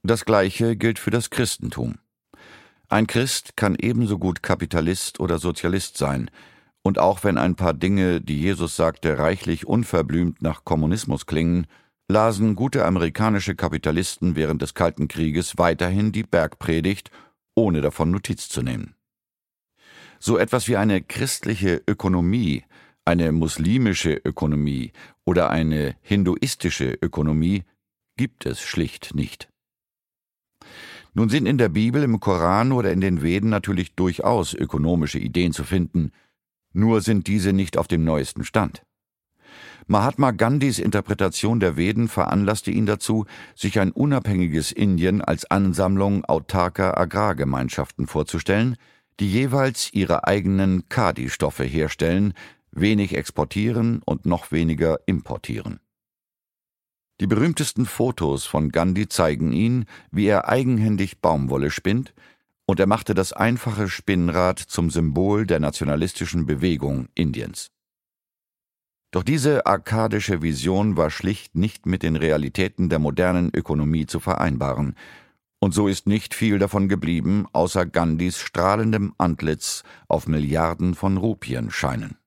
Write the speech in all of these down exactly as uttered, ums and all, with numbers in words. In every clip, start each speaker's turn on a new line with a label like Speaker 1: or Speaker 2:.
Speaker 1: Das Gleiche gilt für das Christentum. Ein Christ kann ebenso gut Kapitalist oder Sozialist sein, und auch wenn ein paar Dinge, die Jesus sagte, reichlich unverblümt nach Kommunismus klingen, lasen gute amerikanische Kapitalisten während des Kalten Krieges weiterhin die Bergpredigt, ohne davon Notiz zu nehmen. So etwas wie eine christliche Ökonomie, eine muslimische Ökonomie oder eine hinduistische Ökonomie gibt es schlicht nicht. Nun sind in der Bibel, im Koran oder in den Veden natürlich durchaus ökonomische Ideen zu finden, nur sind diese nicht auf dem neuesten Stand. Mahatma Gandhis Interpretation der Veden veranlasste ihn dazu, sich ein unabhängiges Indien als Ansammlung autarker Agrargemeinschaften vorzustellen, die jeweils ihre eigenen Khadi-Stoffe herstellen, wenig exportieren und noch weniger importieren. Die berühmtesten Fotos von Gandhi zeigen ihn, wie er eigenhändig Baumwolle spinnt, und er machte das einfache Spinnrad zum Symbol der nationalistischen Bewegung Indiens. Doch diese arkadische Vision war schlicht nicht mit den Realitäten der modernen Ökonomie zu vereinbaren, und so ist nicht viel davon geblieben, außer Gandhis strahlendem Antlitz auf Milliarden von Rupien-Scheinen.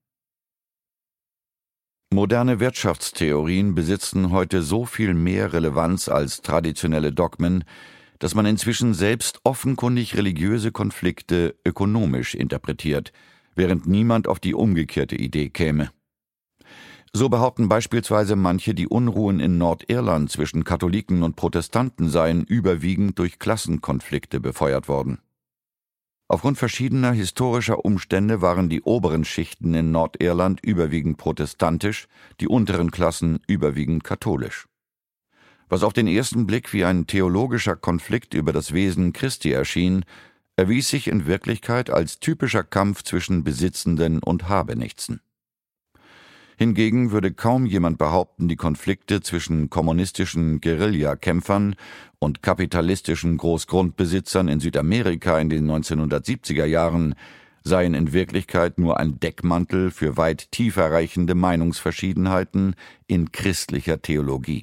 Speaker 1: Moderne Wirtschaftstheorien besitzen heute so viel mehr Relevanz als traditionelle Dogmen, dass man inzwischen selbst offenkundig religiöse Konflikte ökonomisch interpretiert, während niemand auf die umgekehrte Idee käme. So behaupten beispielsweise manche, die Unruhen in Nordirland zwischen Katholiken und Protestanten seien überwiegend durch Klassenkonflikte befeuert worden. Aufgrund verschiedener historischer Umstände waren die oberen Schichten in Nordirland überwiegend protestantisch, die unteren Klassen überwiegend katholisch. Was auf den ersten Blick wie ein theologischer Konflikt über das Wesen Christi erschien, erwies sich in Wirklichkeit als typischer Kampf zwischen Besitzenden und Habenichtsen. Hingegen würde kaum jemand behaupten, die Konflikte zwischen kommunistischen Guerillakämpfern und kapitalistischen Großgrundbesitzern in Südamerika in den neunzehnhundertsiebziger Jahren seien in Wirklichkeit nur ein Deckmantel für weit tiefer reichende Meinungsverschiedenheiten in christlicher Theologie.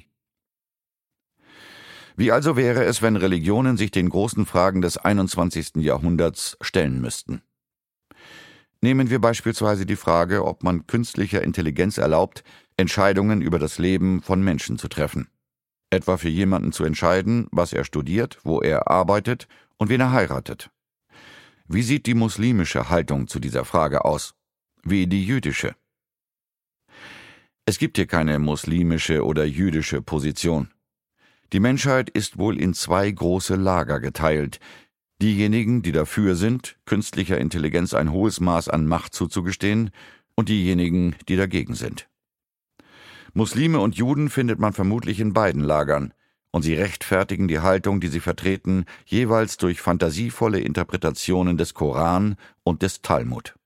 Speaker 1: Wie also wäre es, wenn Religionen sich den großen Fragen des einundzwanzigsten Jahrhunderts stellen müssten? Nehmen wir beispielsweise die Frage, ob man künstlicher Intelligenz erlaubt, Entscheidungen über das Leben von Menschen zu treffen. Etwa für jemanden zu entscheiden, was er studiert, wo er arbeitet und wen er heiratet. Wie sieht die muslimische Haltung zu dieser Frage aus? Wie die jüdische? Es gibt hier keine muslimische oder jüdische Position. Die Menschheit ist wohl in zwei große Lager geteilt. Diejenigen, die dafür sind, künstlicher Intelligenz ein hohes Maß an Macht zuzugestehen, und diejenigen, die dagegen sind. Muslime und Juden findet man vermutlich in beiden Lagern, und sie rechtfertigen die Haltung, die sie vertreten, jeweils durch fantasievolle Interpretationen des Koran und des Talmud.